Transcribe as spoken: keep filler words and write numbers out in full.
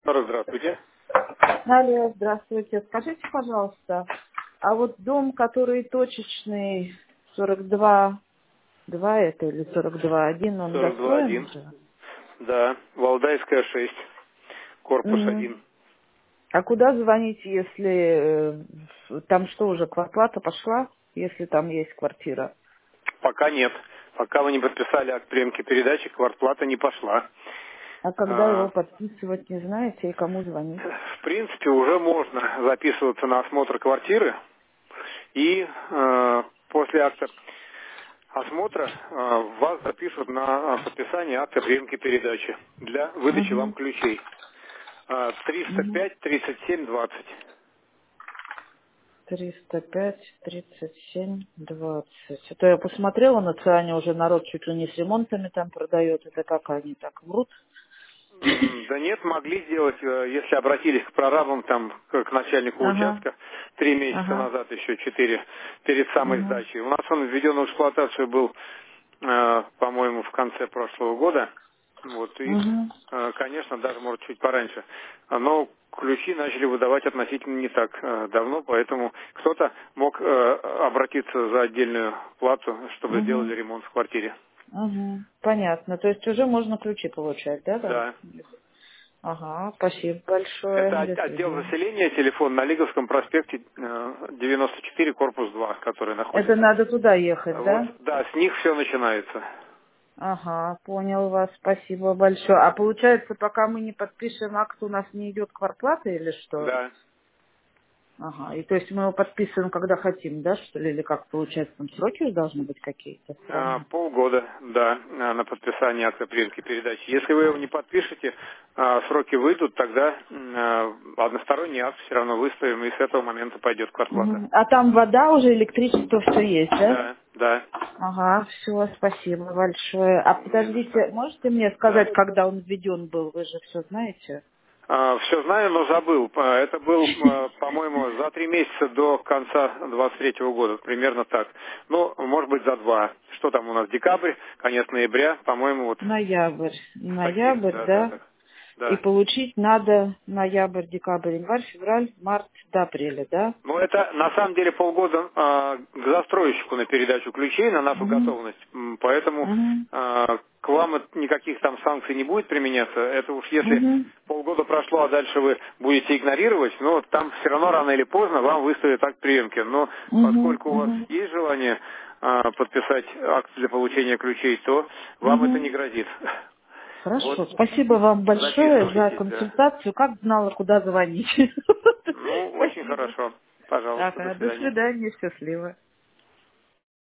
Здравствуйте. Алло, здравствуйте. Скажите, пожалуйста, а вот дом, который точечный, сорок два два это или сорок два один, он сорок два достроен один. уже? Да, Валдайская шесть, корпус Мгм. один. А куда звонить, если э, там что, уже квартплата пошла, если там есть квартира? Пока нет. Пока вы не подписали акт приемки передачи, квартплата не пошла. А когда его А, подписывать, не знаете, и кому звонить? В принципе, уже можно записываться на осмотр квартиры. И э, после акта осмотра э, вас запишут на э, подписание акта приемки передачи для выдачи вам Угу. ключей. Э, триста Угу. пять тридцать семь двадцать. триста пять тридцать семь двадцать. Это я посмотрела на Циане, уже народ чуть ли не с ремонтами там продает. Это как они так врут? М, Да нет, могли сделать, э, если обратились к прорабам, там, к к начальнику Ага, участка, три месяца ага. назад, еще четыре, перед самой Угу. сдачей. У нас он введен в эксплуатацию был, э, по-моему, в конце прошлого года. Вот, и, Угу. э, конечно, даже, может, чуть пораньше. Но ключи начали выдавать относительно не так э, давно, поэтому кто-то мог э, обратиться за отдельную плату, чтобы Угу. сделали ремонт в квартире. Угу. Понятно. То есть уже можно ключи получать, да, там? Да. Ага, спасибо большое. Это от- До отдел свидания. заселения, телефон на Лиговском проспекте э, девяносто четыре, корпус два, который Это находится. надо туда ехать, Вот, да? да, с них все начинается. Ага, понял вас, спасибо большое. А получается, пока мы не подпишем акт, у нас не идет квартплата или что? Да. Ага, и то есть мы его подписываем, когда хотим, да, что ли, или как получается, там сроки должны быть какие-то А, странные? полгода, да, а, на подписание акта приемки передачи. Если вы его не подпишете, а, сроки выйдут, тогда м, а, односторонний акт все равно выставим, и с этого момента пойдет квартплата. Мгм. А там вода уже, электричество, все есть, да? Да, да, Ага, все, спасибо большое. А не за что. подождите, можете мне Да. сказать, когда он введен был? Вы же все знаете. Все знаю, но забыл. А, Это был, а, по-моему, за три месяца до конца двадцать третьего года, примерно так. Ну, может быть, за два. Что там у нас? Декабрь, конец ноября, по-моему, вот Ноябрь. в таких, Ноябрь, да, да? датах. И Да. получить надо ноябрь, декабрь, январь, февраль, март до апреля, да? Ну, это на самом деле полгода а, к застройщику на передачу ключей, на нашу Угу. готовность. М, Поэтому Угу. а, к вам это никаких там санкций не будет применяться. Это уж если Угу. полгода прошло, а дальше вы будете игнорировать, но там все равно рано или поздно вам выставят акт приемки. Но Угу. поскольку у вас Угу. есть желание а, подписать акт для получения ключей, то вам это Угу. не грозит. Вот Хорошо. Спасибо вам большое за записывайтесь, да. консультацию. Как знала, куда звонить. Ну, очень Спасибо. хорошо. Пожалуйста, до Ага, до свидания. свидания, счастливо.